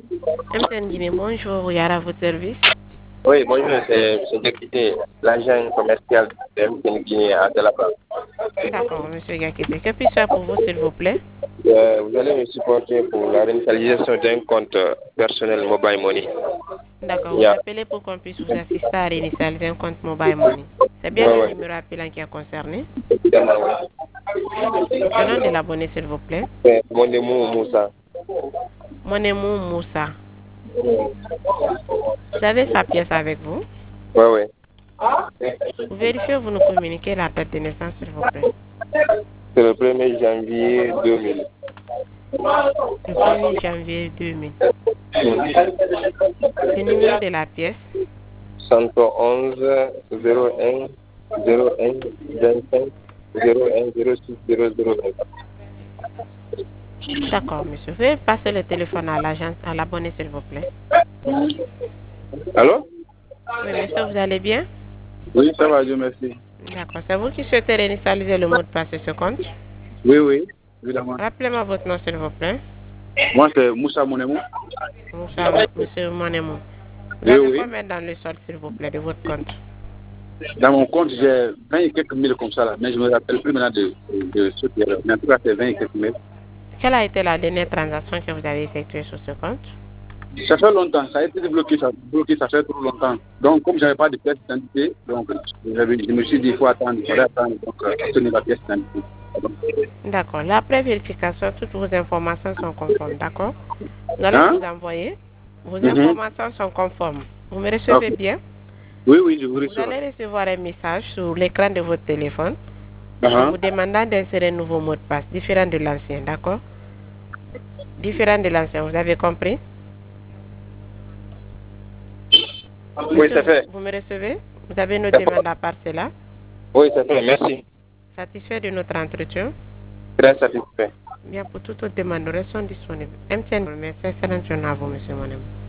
MTN Guinée, bonjour, Yara, à votre service. Oui, bonjour, c'est M. Diakité, l'agent commercial de MTN Guinée à Delapa. D'accord, monsieur Gakete. Que puis-je faire pour vous, s'il vous plaît? Vous allez me supporter pour la réinitialisation d'un compte personnel Mobile Money. D'accord, vous Yeah. appelez pour qu'on puisse vous assister à réinitialiser un compte Mobile Money. C'est bien Ouais, le ouais. numéro appelant qui est concerné. Évidemment, ouais. Le nom de l'abonné, s'il vous plaît. Mon nom Moussa. Monemou Moussa. Vous avez sa pièce avec vous? Ouais, ouais. Vous vérifiez, vous nous communiquez la date de naissance, s'il vous plaît. C'est le 1er janvier 2000. Le 1er janvier 2000. Le numéro de la pièce. 111 01 01 25 01 06 009. D'accord, monsieur. Veuillez passer le téléphone à l'agence, à l'abonné, s'il vous plaît. Allô? Oui, monsieur, vous allez bien? Oui, ça va, Dieu merci. D'accord. C'est vous qui souhaitez réinitialiser le mot de passe de ce compte? Oui, oui, évidemment. Rappelez-moi votre nom, s'il vous plaît. Moi, c'est Moussa Monemou. Monsieur Monemou. Vous Oui, avez oui. combien dans le solde, s'il vous plaît, de votre compte? Dans mon compte, j'ai 20 et quelques mille comme ça, là, mais je ne me rappelle plus maintenant de ce qui est là. Mais en tout cas, c'est 20 et quelques mille. Quelle a été la dernière transaction que vous avez effectuée sur ce compte? Ça fait longtemps, ça a été bloqué, ça fait trop longtemps. Donc, comme je n'avais pas de pièce d'identité, donc je me suis dit, il faut attendre, il faudrait attendre, donc obtenir la pièce d'identité. D'accord. Après vérification, toutes vos informations sont conformes, d'accord? Nous allons Hein? vous envoyer. Vos Mhm. informations sont conformes. Vous me Ok. recevez bien? Oui, oui, je vous Vous reçois. allez recevoir un message sur l'écran de votre téléphone en Uh-huh. vous demandant d'insérer un nouveau mot de passe différent de l'ancien, d'accord? Différent de l'ancien, vous avez compris? Oui, Monsieur, c'est fait. vous me recevez? Vous avez une C'est fait. demande à part cela? Oui, c'est fait, merci. Satisfait de notre entretien? Très satisfait. Bien, pour toute autre demande, nous restons disponibles. MTN, merci, excellente journée à vous, monsieur Monem.